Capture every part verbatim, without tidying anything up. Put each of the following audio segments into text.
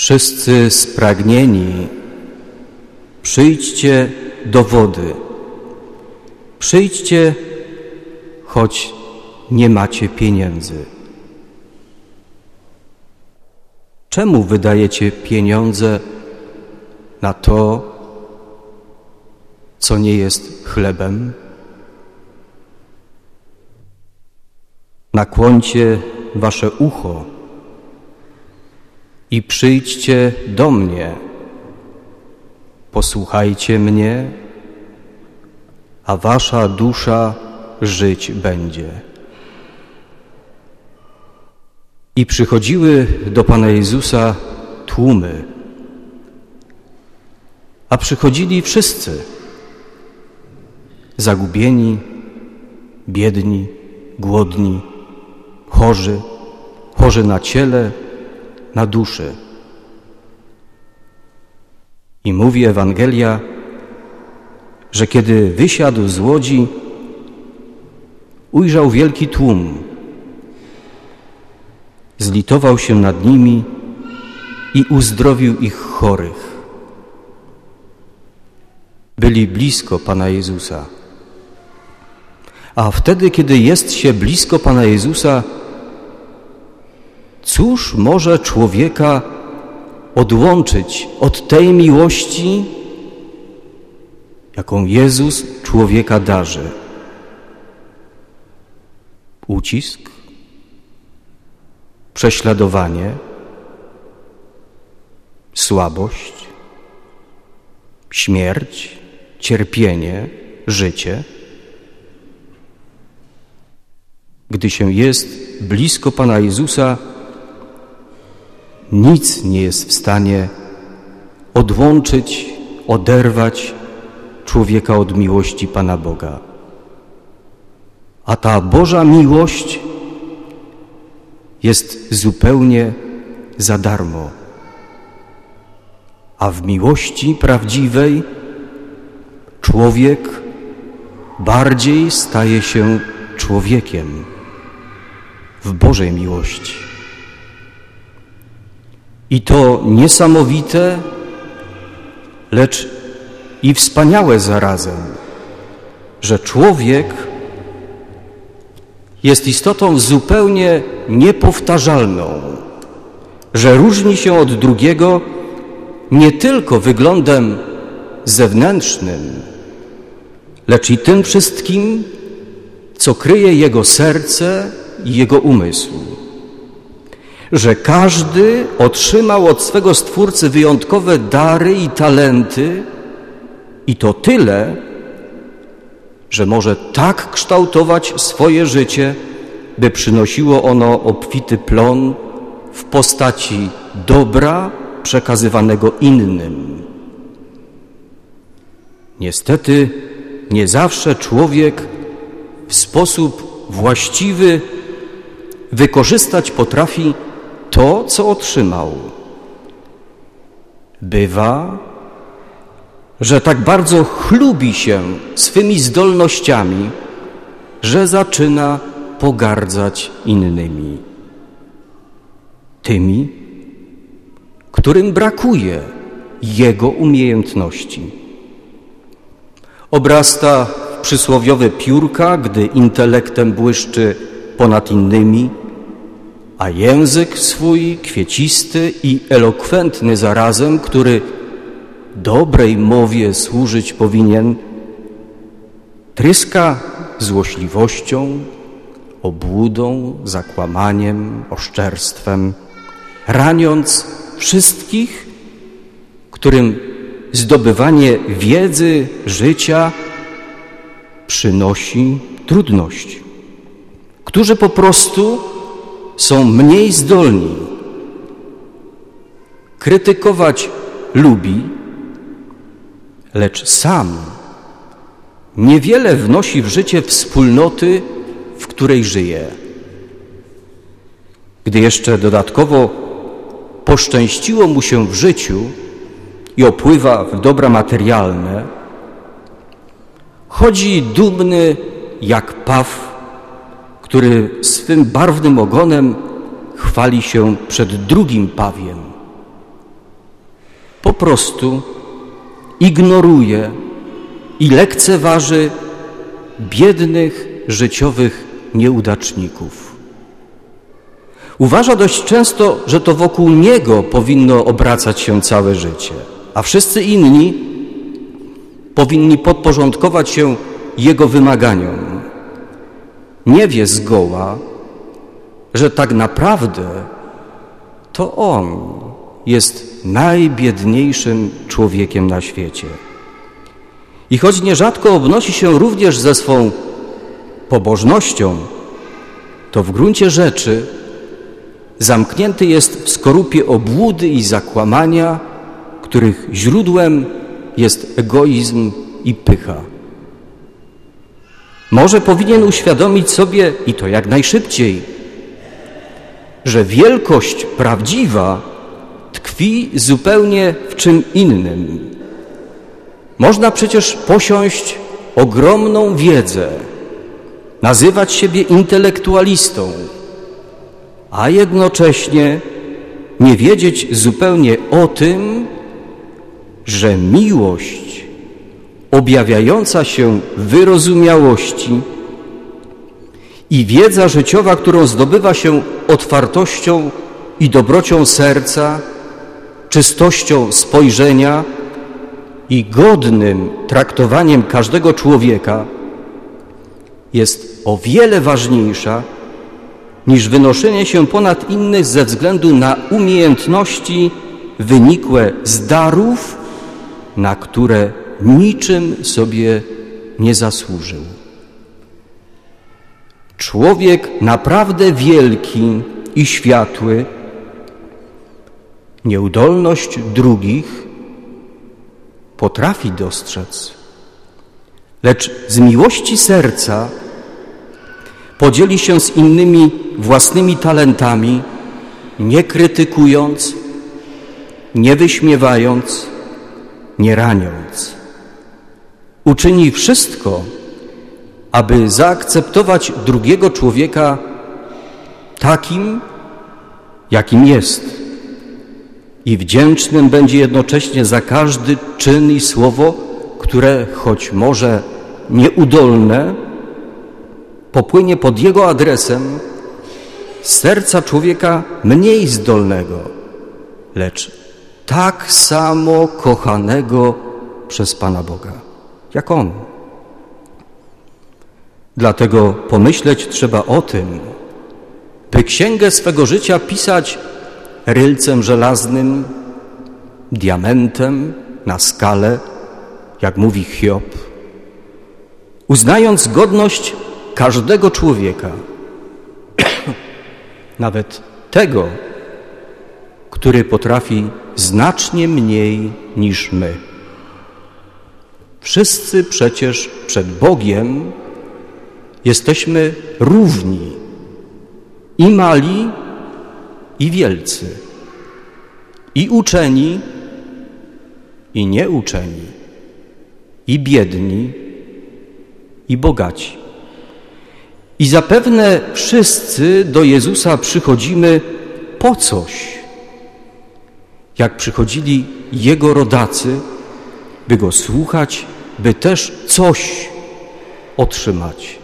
Wszyscy spragnieni, przyjdźcie do wody. Przyjdźcie, choć nie macie pieniędzy. Czemu wydajecie pieniądze na to, co nie jest chlebem? Nakłońcie wasze ucho i przyjdźcie do mnie. Posłuchajcie mnie, a wasza dusza żyć będzie. I przychodziły do Pana Jezusa tłumy, a przychodzili wszyscy, zagubieni, biedni, głodni, chorzy, chorzy na ciele, na duszy. I mówi Ewangelia, że kiedy wysiadł z łodzi, ujrzał wielki tłum, zlitował się nad nimi i uzdrowił ich chorych. Byli blisko Pana Jezusa. A wtedy, kiedy jest się blisko Pana Jezusa, cóż może człowieka odłączyć od tej miłości, jaką Jezus człowieka darzy? Ucisk? Prześladowanie? Słabość? Śmierć? Cierpienie? Życie? Gdy się jest blisko Pana Jezusa, nic nie jest w stanie odłączyć, oderwać człowieka od miłości Pana Boga. A ta Boża miłość jest zupełnie za darmo. A w miłości prawdziwej człowiek bardziej staje się człowiekiem w Bożej miłości. I to niesamowite, lecz i wspaniałe zarazem, że człowiek jest istotą zupełnie niepowtarzalną, że różni się od drugiego nie tylko wyglądem zewnętrznym, lecz i tym wszystkim, co kryje jego serce i jego umysł. Że każdy otrzymał od swego Stwórcy wyjątkowe dary i talenty i to tyle, że może tak kształtować swoje życie, by przynosiło ono obfity plon w postaci dobra przekazywanego innym. Niestety nie zawsze człowiek w sposób właściwy wykorzystać potrafi to, co otrzymał. Bywa, że tak bardzo chlubi się swymi zdolnościami, że zaczyna pogardzać innymi. Tymi, którym brakuje jego umiejętności. Obrasta w przysłowiowe piórka, gdy intelektem błyszczy ponad innymi, a język swój kwiecisty i elokwentny zarazem, który dobrej mowie służyć powinien, tryska złośliwością, obłudą, zakłamaniem, oszczerstwem, raniąc wszystkich, którym zdobywanie wiedzy, życia przynosi trudności, którzy po prostu są mniej zdolni. Krytykować lubi, lecz sam niewiele wnosi w życie wspólnoty, w której żyje. Gdy jeszcze dodatkowo poszczęściło mu się w życiu i opływa w dobra materialne, chodzi dumny jak paw, który swym barwnym ogonem chwali się przed drugim pawiem. po prostu ignoruje i lekceważy biednych, życiowych nieudaczników. Uważa dość często, że to wokół niego powinno obracać się całe życie, a wszyscy inni powinni podporządkować się jego wymaganiom. Nie wie zgoła, że tak naprawdę to on jest najbiedniejszym człowiekiem na świecie. I choć nierzadko obnosi się również ze swą pobożnością, to w gruncie rzeczy zamknięty jest w skorupie obłudy i zakłamania, których źródłem jest egoizm i pycha. Może powinien uświadomić sobie, i to jak najszybciej, że wielkość prawdziwa tkwi zupełnie w czym innym. Można przecież posiąść ogromną wiedzę, nazywać siebie intelektualistą, a jednocześnie nie wiedzieć zupełnie o tym, że miłość objawiająca się w wyrozumiałości i wiedza życiowa, którą zdobywa się otwartością i dobrocią serca, czystością spojrzenia i godnym traktowaniem każdego człowieka, jest o wiele ważniejsza niż wynoszenie się ponad innych ze względu na umiejętności wynikłe z darów, na które niczym sobie nie zasłużył. Człowiek naprawdę wielki i światły nieudolność drugich potrafi dostrzec, lecz z miłości serca podzieli się z innymi własnymi talentami, nie krytykując, nie wyśmiewając, nie raniąc. Uczyni wszystko, aby zaakceptować drugiego człowieka takim, jakim jest, i wdzięcznym będzie jednocześnie za każdy czyn i słowo, które, choć może nieudolne, popłynie pod jego adresem z serca człowieka mniej zdolnego, lecz tak samo kochanego przez Pana Boga, jak on. Dlatego pomyśleć trzeba o tym, by księgę swego życia pisać rylcem żelaznym, diamentem na skalę, jak mówi Hiob, uznając godność każdego człowieka, nawet tego, który potrafi znacznie mniej niż my. Wszyscy przecież przed Bogiem jesteśmy równi, i mali, i wielcy, i uczeni, i nieuczeni, i biedni, i bogaci. I zapewne wszyscy do Jezusa przychodzimy po coś, jak przychodzili Jego rodacy, by Go słuchać, by też coś otrzymać.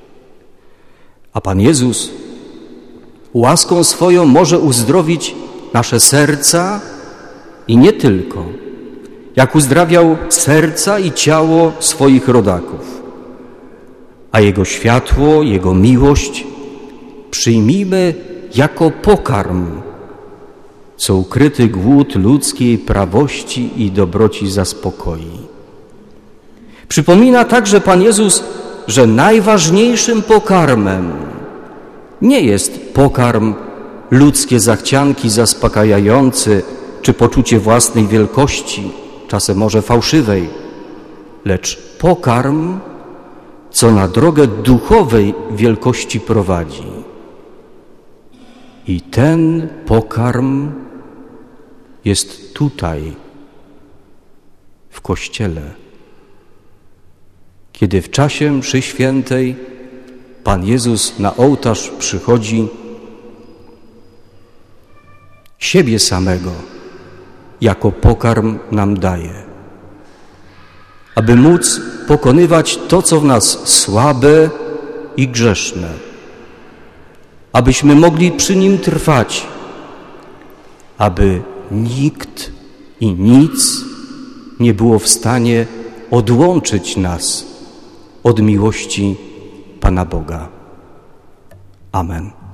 A Pan Jezus łaską swoją może uzdrowić nasze serca i nie tylko, jak uzdrawiał serca i ciało swoich rodaków. A Jego światło, Jego miłość przyjmijmy jako pokarm, co ukryty głód ludzkiej prawości i dobroci zaspokoi. Przypomina także Pan Jezus, że najważniejszym pokarmem nie jest pokarm ludzkie zachcianki zaspokajający czy poczucie własnej wielkości, czasem może fałszywej, lecz pokarm, co na drogę duchowej wielkości prowadzi. I ten pokarm jest tutaj, w Kościele. Kiedy w czasie mszy świętej Pan Jezus na ołtarz przychodzi, siebie samego jako pokarm nam daje. Aby móc pokonywać to, co w nas słabe i grzeszne. Abyśmy mogli przy Nim trwać. Aby nikt i nic nie było w stanie odłączyć nas od miłości Pana Boga. Amen.